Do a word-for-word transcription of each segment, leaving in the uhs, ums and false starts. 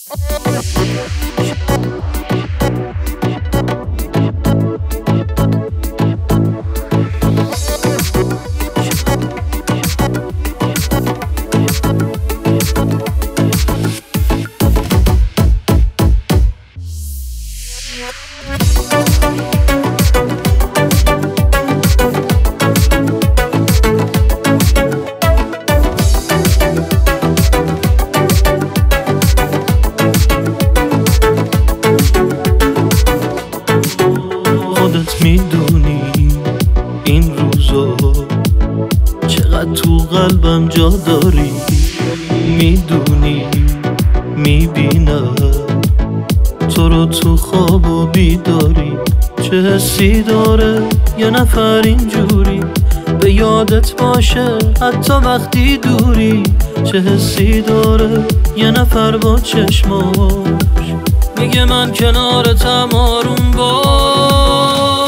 خودت میدونی این روزا چقدر تو قلبم جا داری، میدونی میبینم تو رو تو خواب و بیداری. چه حسی داره یه نفر اینجوری به یادت باشه حتی وقتی دوری. چه حسی داره یه نفر با چشماش میگه من کنارتم آروم باش.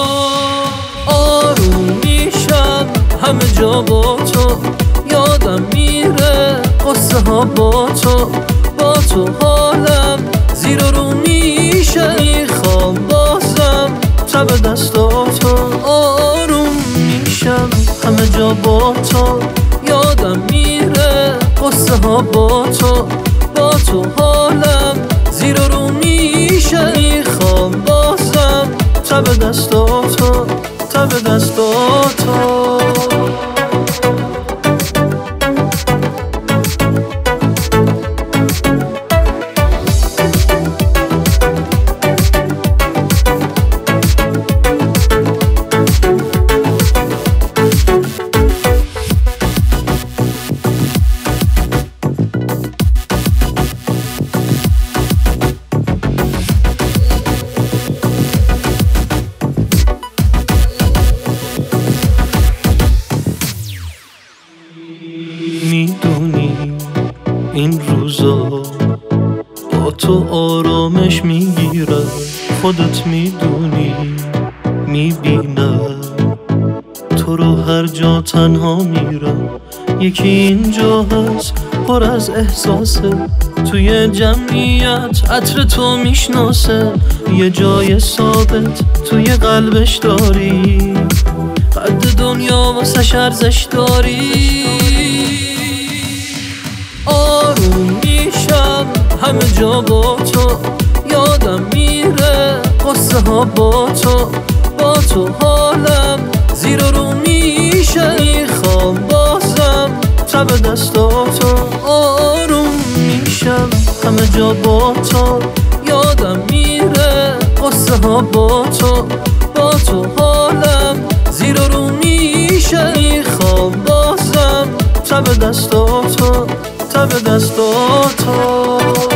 آروم میشم همه جا با تو، یادم میره قصه ها با تو. با تو حالم زیر و رو میشه، میخوام بازم تب دستاتو. آروم میشم همه جا با تو، یادم میره قصه ها با تو. با تو حالم زیر و رو میشه، میخوام بازم تب دستاتو، تب دستاتو. میدونی این روزا با تو آرامش میگیرم. خودت میدونی میبینم تو رو هر جا تنها میرم. یکی اینجا هست پر از احساسه، توی جمعیت عطر تو میشناسه. یه جای ثابت توی قلبش داری، قد دنیا واسش ارزش داری. آروم میشم همه جا با تو، یادم میره قصه ها با تو. با تو حالم زیر و رو میشه، میخوام بازم تب دستاتو. آروم میشم همه جا با تو، یادم میره قصه ها با تو. با تو حالم زیر و رو میشه، میخوام بازم تب دستاتو، تب دستاتو.